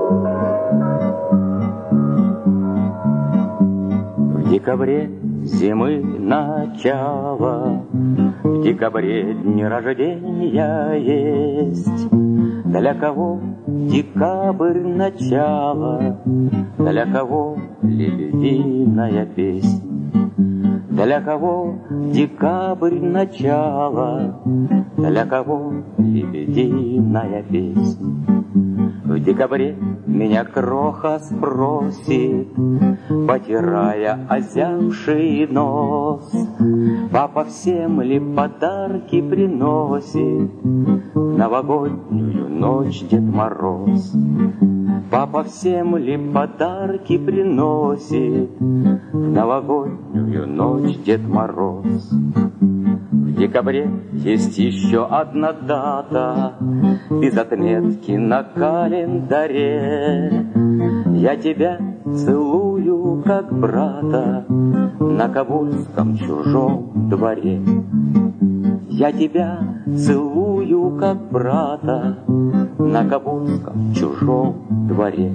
В декабре зимы начало, в декабре дни рождения есть. Для кого декабрь начало, для кого лебединая песнь. Для кого декабрь начало, для кого лебединая песнь. В декабре меня кроха спросит, потирая озябший нос: папа всем ли подарки приносит в новогоднюю ночь Дед Мороз? Папа всем ли подарки приносит в новогоднюю ночь Дед Мороз? В декабре есть еще одна дата, без отметки на календаре. Я тебя целую, как брата, на Кабульском чужом дворе. Я тебя целую, как брата, на Кабульском чужом дворе.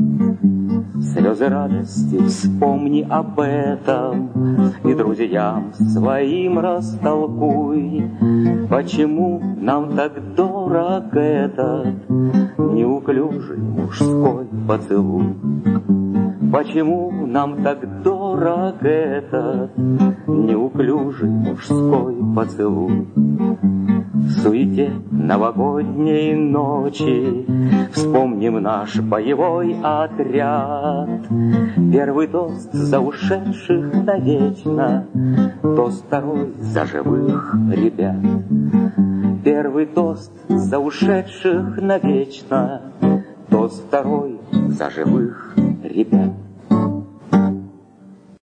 Слезы радости вспомни об этом и друзьям своим растолкуй, почему нам так дорог этот неуклюжий мужской поцелуй. Почему нам так дорог этот неуклюжий мужской поцелуй. В суете новогодней ночи вспомним наш боевой отряд. Первый тост за ушедших навечно, тост второй за живых ребят. Первый тост за ушедших навечно, тост второй за живых ребят.